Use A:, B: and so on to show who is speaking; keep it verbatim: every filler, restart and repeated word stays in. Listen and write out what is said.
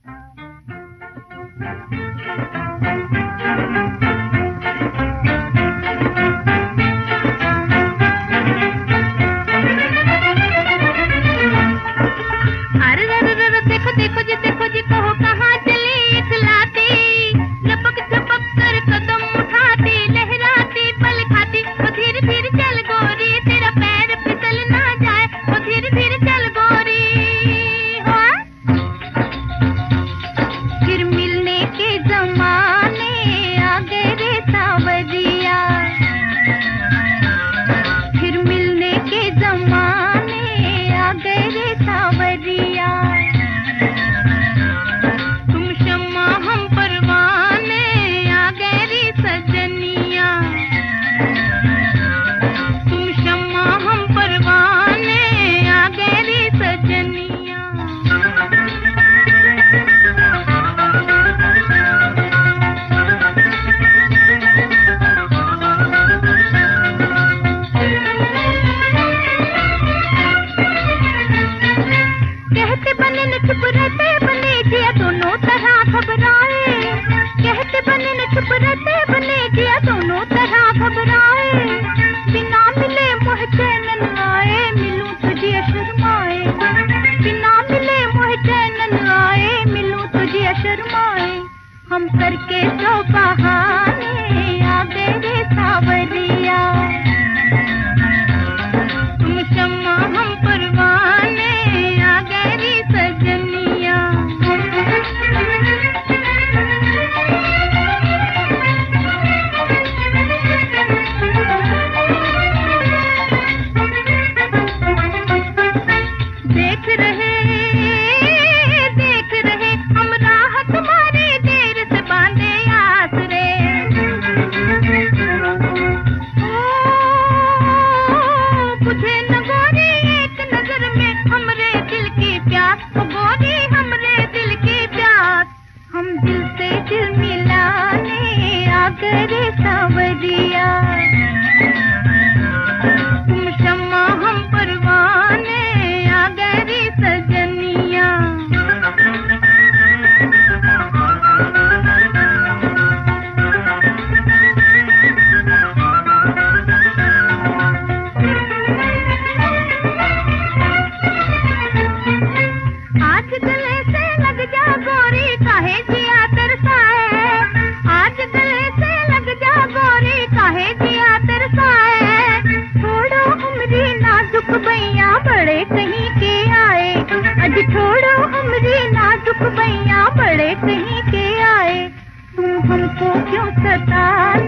A: हम करके जो बहाने आ गए रे सावरिया, तुम शम्मा हम परवाने आ गए रे सजनिया। देख रहे देख रहे हम राह तुम्हारी देर से बांधे आसरे, बुझे न गोरी एक नजर में हमरे दिल की प्यास, ओ गोरी हमरे दिल की प्यास। हम दिल से दिल मिलाने आ गए रे सावरिया, तुम शम्मा हम परवाने आ गए रे सजनिया। आज गले से लग जा गोरी काहे जिया तरसाए, आज गले से लग जा गोरी काहे जिया तरसाए। छोड़ो उमरी नाजुक भैया बड़े कहीं के आए, अज छोड़ो उमरी नाजुक भैया बड़े कहीं के आए। तुम हमको क्यों सता